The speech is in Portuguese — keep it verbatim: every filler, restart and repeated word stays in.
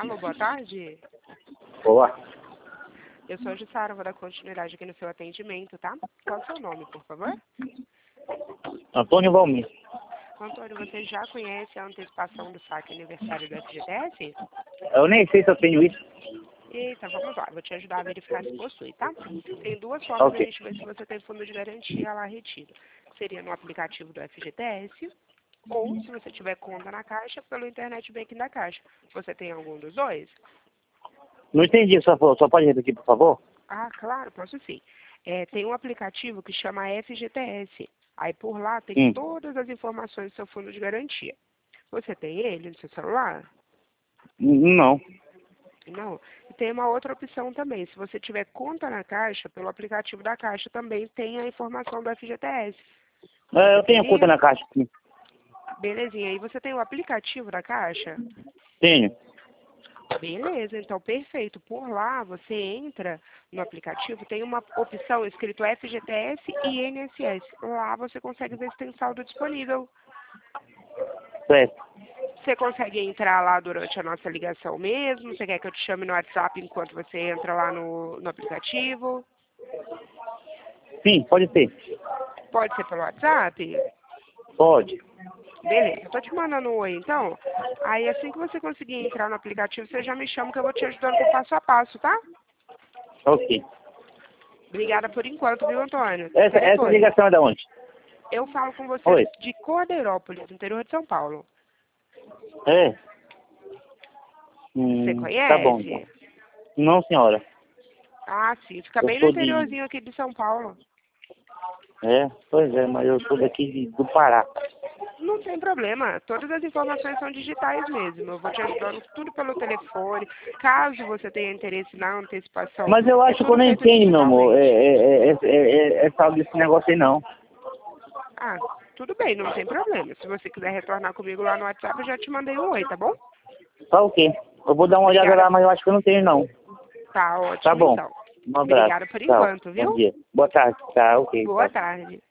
Alô, boa tarde. Boa. Eu sou a Jussara, vou dar continuidade aqui no seu atendimento, tá? Qual é o seu nome, por favor? Antônio Valmir. Antônio, você já conhece a antecipação do saque aniversário do F G T S? Eu nem sei se eu tenho isso. Eita, vamos lá, vou te ajudar a verificar se possui, tá? Tem duas formas da Ok. gente ver se você tem fundo de garantia lá retido. Seria no aplicativo do F G T S ou, se você tiver conta na Caixa, pelo Internet Banking da Caixa. Você tem algum dos dois? Não entendi, só, só pode repetir, por favor? Ah, claro, posso sim. É, tem um aplicativo que chama F G T S. Aí por lá tem Hum. todas as informações do seu fundo de garantia. Você tem ele no seu celular? N- Não. Não. E tem uma outra opção também. Se você tiver conta na Caixa, pelo aplicativo da Caixa também tem a informação do F G T S. É, Você eu tenho conta teria? na Caixa, sim. Belezinha. E você tem o aplicativo da Caixa? Tenho. Beleza, então perfeito. Por lá, você entra no aplicativo, tem uma opção escrito F G T S e I N S S. Lá você consegue ver se tem saldo disponível. Certo. Você consegue entrar lá durante a nossa ligação mesmo? Você quer que eu te chame no WhatsApp enquanto você entra lá no, no aplicativo? Sim, pode ser. Pode ser pelo WhatsApp? Pode. Beleza, eu tô te mandando um oi então. Aí assim que você conseguir entrar no aplicativo, você já me chama que eu vou te ajudando com o passo a passo, tá? Ok. Obrigada por enquanto, viu, Antônio? Essa, Até essa depois. ligação é da onde? Eu falo com você Oi. de Cordeirópolis, interior de São Paulo. É? Você Hum, tá bom, então. conhece? Não, senhora. Ah, sim. Fica Eu bem no sou de... interiorzinho aqui de São Paulo. É, pois é, mas eu sou daqui de- do Pará. Não tem problema. Todas as informações são digitais mesmo. Eu vou te ajudando tudo pelo telefone. Caso você tenha interesse na antecipação, Mas eu é acho que eu tudo não feito entendo, meu amor. É, digitalmente. é, é, é, é, é tal desse negócio aí, não. Ah, tudo bem, não tem problema. Se você quiser retornar comigo lá no WhatsApp, eu já te mandei um oi, tá bom? Tá ok. Eu vou dar uma olhada Obrigada. lá, mas eu acho que eu não tenho, não. Tá Tá ótimo, bom. então. Um abraço. Obrigada por Tchau. enquanto, Bom viu? dia. Boa tarde. Tá, ok. Boa Tchau. tarde.